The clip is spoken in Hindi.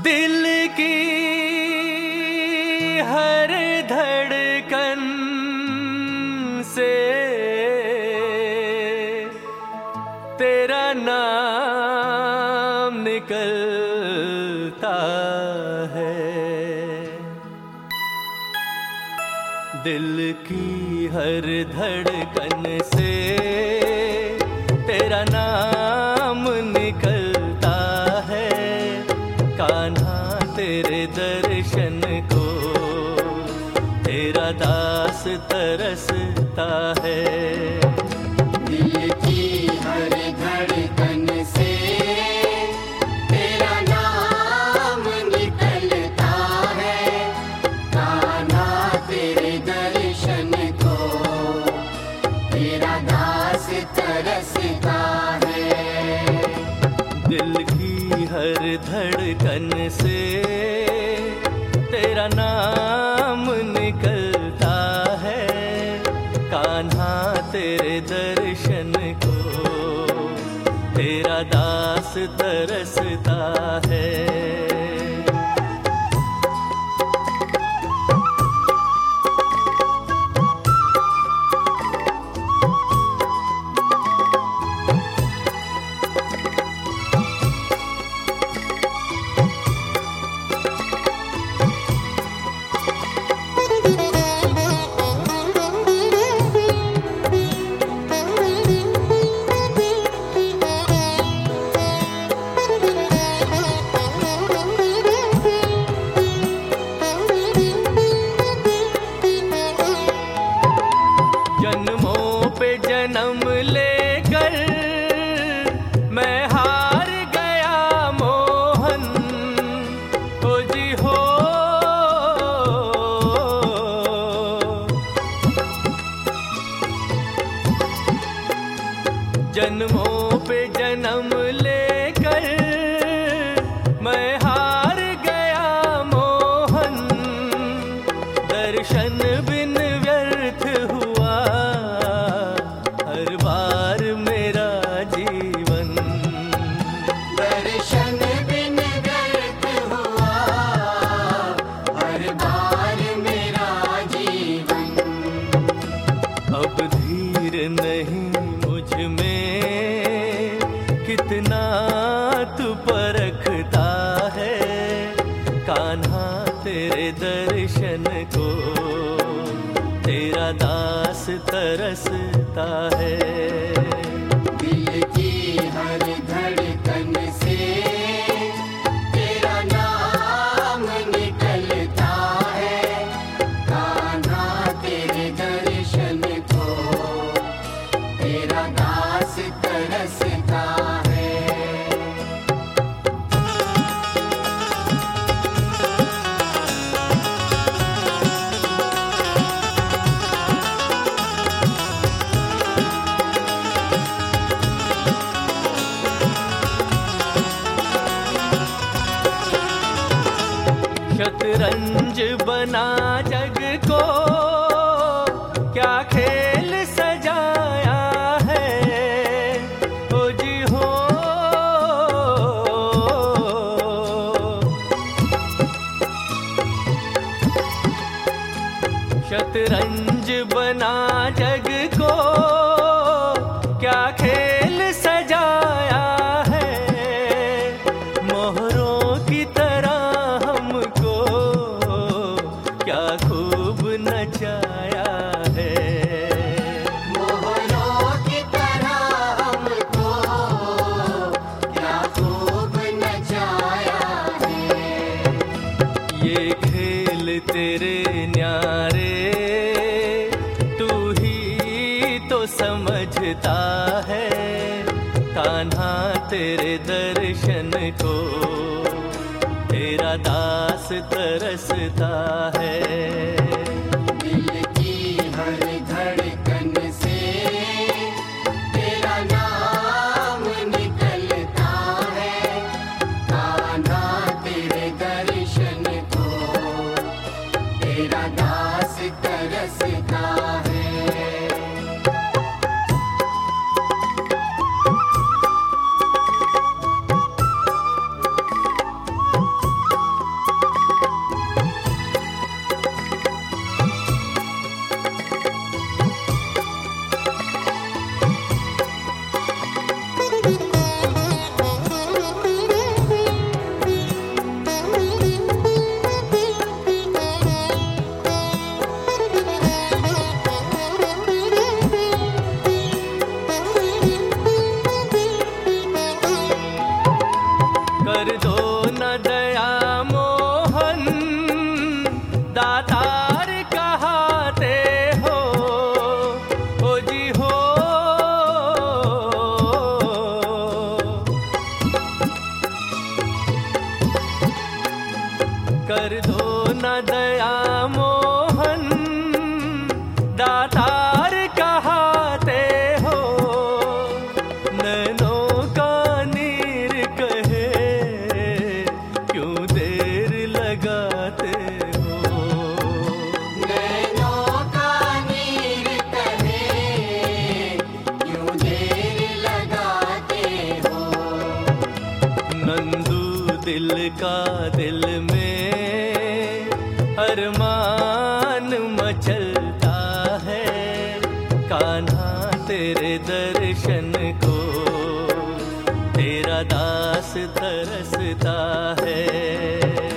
दिल की हर धड़कन से तेरा नाम निकलता है। दिल की हर धड़कन से तेरा नाम निकलता है। कान्हा तेरे दर्शन को तेरा दास तरसता है। दिल की हर धड़कन से तेरा नाम निकलता है। कान्हा तेरे दर्शन को तेरा दास तरसता है। दिल की हर धड़कन से तेरा नाम निकलता है। कान्हा तेरे दर्शन को तेरा दास तरसता है। जन्मों पे जन्म लेकर मैं हार गया मोहन। हो जी हो जन्मों पे जन्म लेकर मैं हार गया मोहन। दर्शन बिन व्यर्थ हुआ हर बार मेरा जीवन। दर्शन बिन व्यर्थ हुआ हर बार मेरा जीवन। अब धीर नहीं मुझ में कितना तू परखता है। कान्हा तेरे दर्शन को तेरा दास तरसता है। दिल की हर धड़कन से तेरा नाम निकलता है। कान्हा तेरे दर्शन को तेरा दास तरसता है। शतरंज बना जग को क्या खेल सजाया है। हो जी हो शतरंज बना जग को क्या खेल सजाया है। मोहरों की तरह हमको क्या खूब नचाया है। मोहरों की तरह हमको क्या खूब नचाया है। ये खेल तेरे न्यारे तू ही तो समझता है। कान्हा तेरे दर्शन को तेरा दास तरसता है। दिल की हर धड़कन से तेरा नाम निकलता है। कान्हा तेरे दर्शन को तेरा दास तरसता है। कर दो न दया मोहन, दातार कहाते हो, नैनों का नीर कहे क्यों देर लगाते हो। नैनों का नीर कहे क्यों देर लगाते हो। नंदू दिल का दिल में अरमान मचलता है, कान्हा तेरे दर्शन को तेरा दास तरसता है।